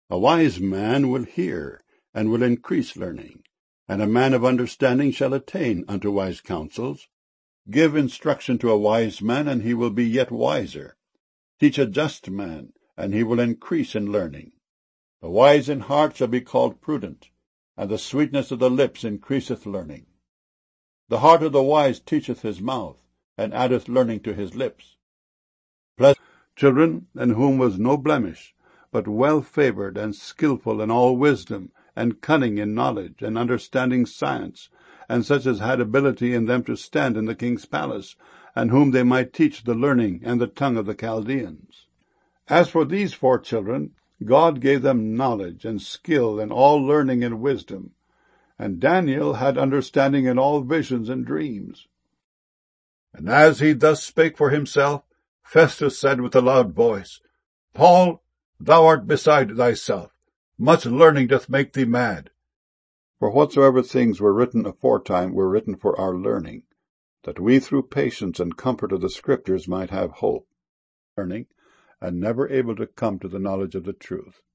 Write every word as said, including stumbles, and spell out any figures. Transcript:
A wise man will hear, and will increase learning, and a man of understanding shall attain unto wise counsels. Give instruction to a wise man, and he will be yet wiser. Teach a just man, and he will increase in learning. The wise in heart shall be called prudent, and the sweetness of the lips increaseth learning. The heart of the wise teacheth his mouth, and addeth learning to his lips. Pleasant children, in whom was no blemish, but well favoured and skilful in all wisdom, and cunning in knowledge, and understanding science, and such as had ability in them to stand in the king's palace, and whom they might teach the learning and the tongue of the Chaldeans. As for these four children, God gave them knowledge and skill in all learning and wisdom. And Daniel had understanding in all visions and dreams. And as he thus spake for himself, Festus said with a loud voice, Paul, thou art beside thyself. Much learning doth make thee mad. For whatsoever things were written aforetime were written for our learning, that we through patience and comfort of the Scriptures might have hope. Learning, and never able to come to the knowledge of the truth.